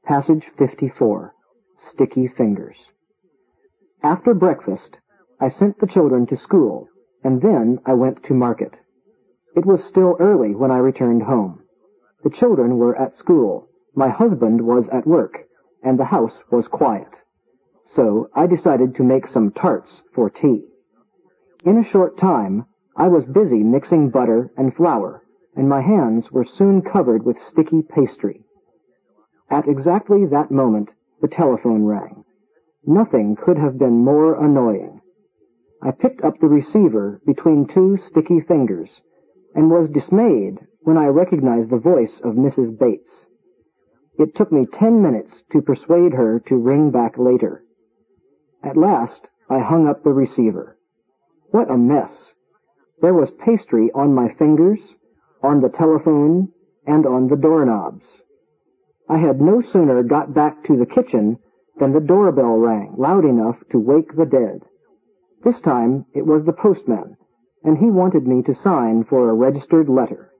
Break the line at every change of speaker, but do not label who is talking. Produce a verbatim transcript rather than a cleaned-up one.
Passage fifty-four. Sticky Fingers. After breakfast, I sent the children to school, and then I went to market. It was still early when I returned home. The children were at school, my husband was at work, and the house was quiet. So I decided to make some tarts for tea. In a short time, I was busy mixing butter and flour, and my hands were soon covered with sticky pastry. At exactly that moment, the telephone rang. Nothing could have been more annoying. I picked up the receiver between two sticky fingers, and was dismayed when I recognized the voice of Missus Bates. It took me ten minutes to persuade her to ring back later. At last, I hung up the receiver. What a mess! There was pastry on my fingers, on the telephone, and on the doorknobs. I had no sooner got back to the kitchen than the doorbell rang loud enough to wake the dead. This time it was the postman, and he wanted me to sign for a registered letter.